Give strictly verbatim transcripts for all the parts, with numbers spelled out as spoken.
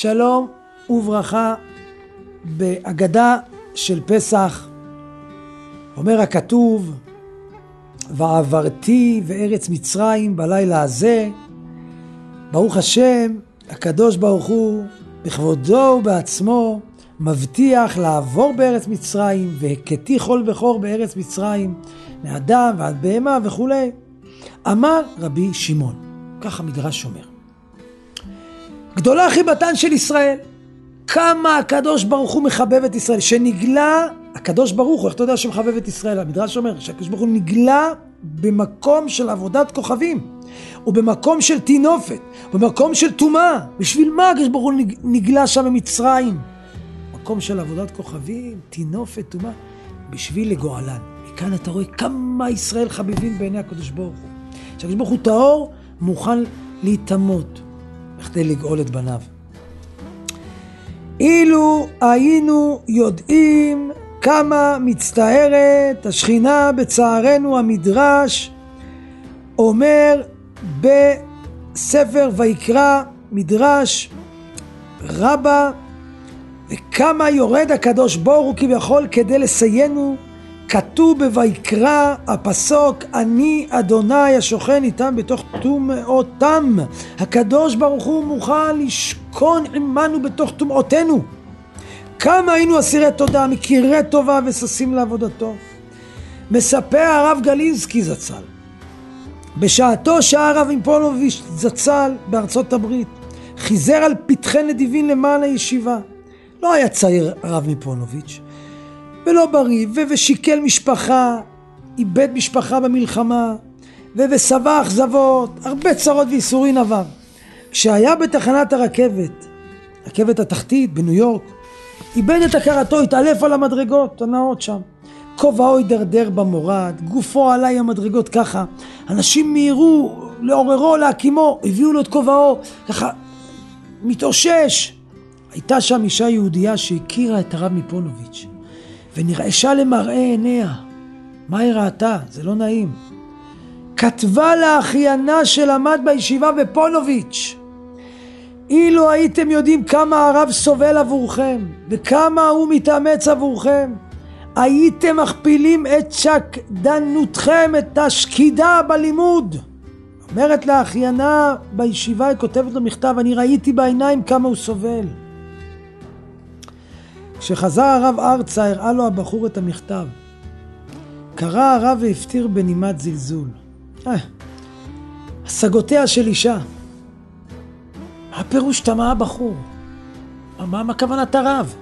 שלום וברכה. בהגדה של פסח אומר הכתוב, ועברתי וארץ מצרים בלילה הזה. ברוך השם, הקדוש ברוך הוא בכבודו ובעצמו מבטיח לעבור בארץ מצרים, והכיתי כל בכור בארץ מצרים, מאדם ועד בהמה וכו'. אמר רבי שמעון, ככה מדרש אומר, גדולה חיבתן של ישראל. כמה הקדוש ברוך הוא מחבב את ישראל, שנגלה הקדוש ברוך הוא, איך אתה יודע שמחבב את ישראל? המדרש אומר שהקדוש ברוך הוא נגלה במקום של עבודת כוכבים, ובמקום של תינופת, במקום של טומאה. בשביל מה הקדוש ברוך הוא נגלה שם במצרים? מקום של עבודת כוכבים, תינופת, טומאה, בשביל לגואלן. מכאן אתה רואה כמה ישראל חביבים בעיני הקדוש ברוך הוא. שהקדוש ברוך הוא טהור, מוכן להתאמות בכדי לגאול את בניו. אילו היינו יודעים כמה מצטערת השכינה בצערנו, המדרש אומר בספר ויקרא, מדרש רבה, וכמה יורד הקדוש ברוך הוא כביכול כדי לסיינו. כתוב בויקרא הפסוק, אני אדוני השוכן איתם בתוך טומאותם. הקדוש ברוך הוא מוכן לשכון עמנו בתוך טומאותינו. כמה היינו אסירי תודה, מכירי טובה וששים לעבודתו. מספר הרב גלינסקי זצ"ל, בשעתו שהה הרב מפונוביץ' זצ"ל בארצות הברית, חיזר על פתחי נדיבים למען הישיבה. לא היה צעיר הרב מפונוביץ', ולא בריא, ושיקל משפחה, איבד משפחה במלחמה, ובסבא אכזבות, הרבה צרות ואיסורין עבר. כשהיה בתחנת הרכבת, רכבת התחתית בניו יורק, איבד את הכרתו, התעלף על המדרגות הנאות שם. כובעו הידרדר במורד, גופו עליי המדרגות ככה. אנשים מהירו לעוררו, להקימו, הביאו לו את כובעו, ככה מתאושש. הייתה שם אישה יהודייה שהכירה את הרב מפונוביץ' ונרעשה למראה עיניה. מה היא ראתה? זה לא נעים. כתבה לאחיינה שלמד בישיבה בפונוביץ', אילו הייתם יודעים כמה הרב סובל עבורכם וכמה הוא מתאמץ עבורכם, הייתם מכפילים את שקדנותכם, את השקידה בלימוד. אומרת לאחיינה בישיבה, היא כותבת לו מכתב, אני ראיתי בעיניים כמה הוא סובל. כשחזר הרב ארצה, הראה לו הבחור את המכתב. קרא הרב והפטיר בנימת זלזול. אה, השגותיה של אישה. מה הפירוש תמה הבחור? מה, מה כוונת הרב?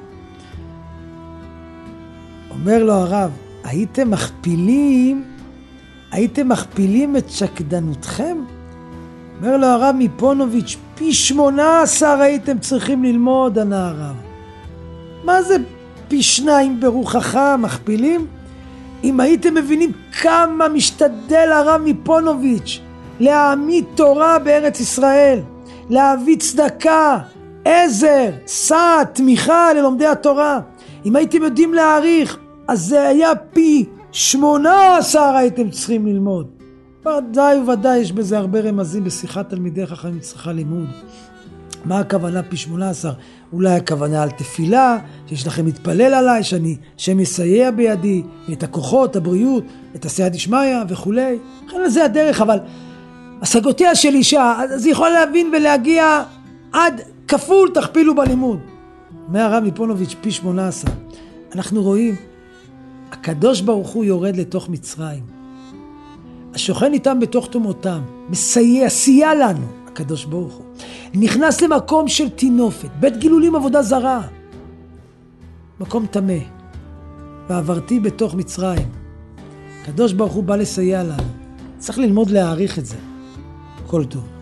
אומר לו הרב, הייתם מכפילים, הייתם מכפילים את שקדנותכם? אומר לו הרב מפונוביץ', פי שמונה עשר הייתם צריכים ללמוד, ענה הרב. מה זה פי שניים ברוחך מכפילים? אם הייתם מבינים כמה משתדל הרב מפונוביץ' להעמיד תורה בארץ ישראל, להביא צדקה, עזר, סעד, תמיכה ללומדי התורה, אם הייתם יודעים להעריך, אז זה היה פי שמונה עשר הייתם צריכים ללמוד. ודאי וודאי יש בזה הרבה רמזים בשיחת תלמידי חכמים צריכה לימוד. מה הכוונה פי שמונה עשר? אולי הכוונה על תפילה, שיש לכם מתפלל עליי, שאני, שם יסייע בידי, את הכוחות, הבריאות, את הסייע דשמיא וכו'. לכן זה הדרך, אבל השגותיה של אישה, אז היא יכולה להבין ולהגיע עד כפול תכפילו בלימוד. מהרב מפונוביץ' פי שמונה עשר. אנחנו רואים, הקדוש ברוך הוא יורד לתוך מצרים. השוכן איתם בתוך תומותם, מסייע, סייע לנו. הקדוש ברוך הוא נכנס למקום של תינופת, בית גילולים עבודה זרה, מקום טמא, ועברתי בתוך מצרים. הקדוש ברוך הוא בא לסייע לנו. צריך ללמוד להעריך את זה. כל טוב.